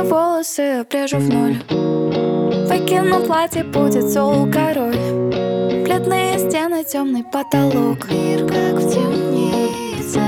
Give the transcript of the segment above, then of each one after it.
волосы обрежу в ноль. Выкину платье, будет зол король. Бледные стены, темный потолок. Мир как в темнице.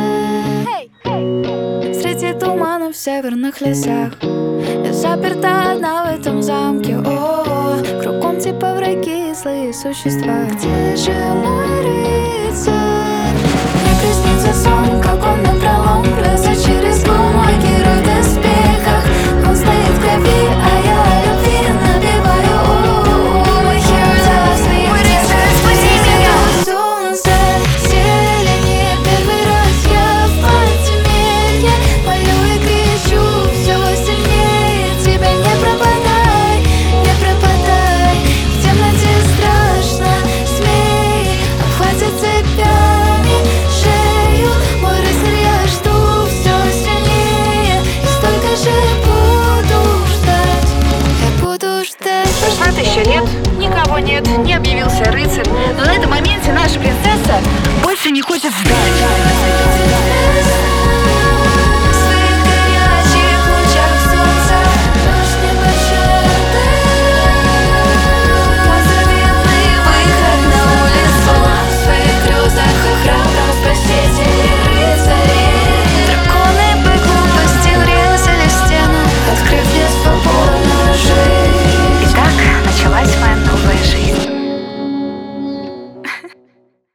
Среди туманов в северных лесах. Я заперта одна в этом замке. О-о-о. Кругом типа враги и злые существа. Где же мой рыцарь? Мне приснится сон, как он напролом плюется через лун. Мой герой в доспехах. Он стоит в крови, а я о любви напеваю. Мой hero tells me. Мой рыцарь, спаси меня. Солнце зеленее, первый раз я в подземелье. Молю и кричу все сильнее. Тебя не пропадай, не пропадай. В темноте страшно, смей. Обхватит цепями шею. Мой рыцарь, я жду все сильнее. И столько же буду ждать. Я буду ждать. Солдат еще нет, никого нет, не объявился рыцарь. Но на этом моменте наша принцесса больше не хочет ждать.